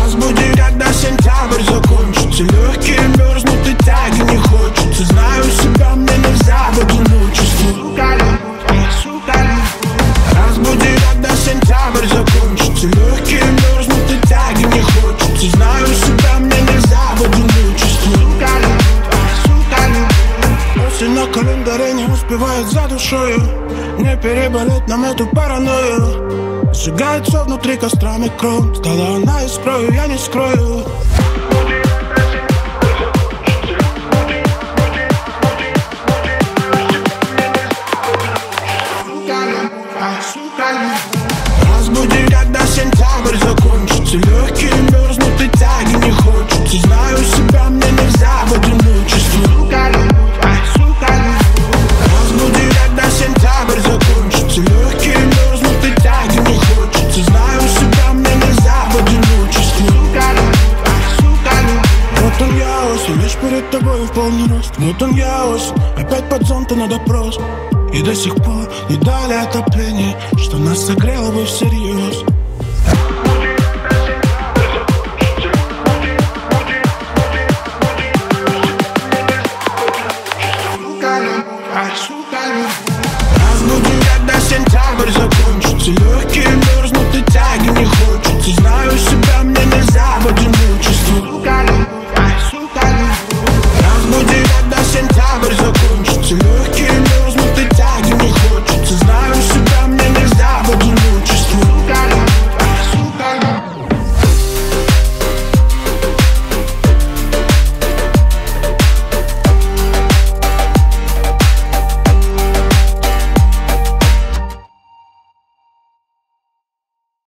Разбуди, когда сентябрь закончится. Легкие мерзнут и тяги не хочется. Знаю себя, мне нельзя в одиночестве. Сука, любовь, сука, любовь. Разбуди, когда сентябрь закончится. Легкие мерзнут и тяги не хочется. Знаю себя, мне нельзя в одиночестве. Сука, любовь, сука, любовь. Осень на календаре не успевает за душою. Не переболеть нам эту паранойю. Сжигается внутри кострами кровь. Стала она искрою, я не скрою. Разбуди, когда сентябрь закончится. Легкие мерзнут и тяги не хочется. Знаю себя, мне нельзя в одиночестве. Разбуди, когда сентябрь закончится. Легкие мерзнут и тяги не хочется. Знаю себя, мне нельзя в одиночестве. Вот он я осень, лишь перед тобой в полный рост. Вот он я осень, опять под зонт и на допрос. И до сих пор не дали отопление, что нас согрело бы всерьез.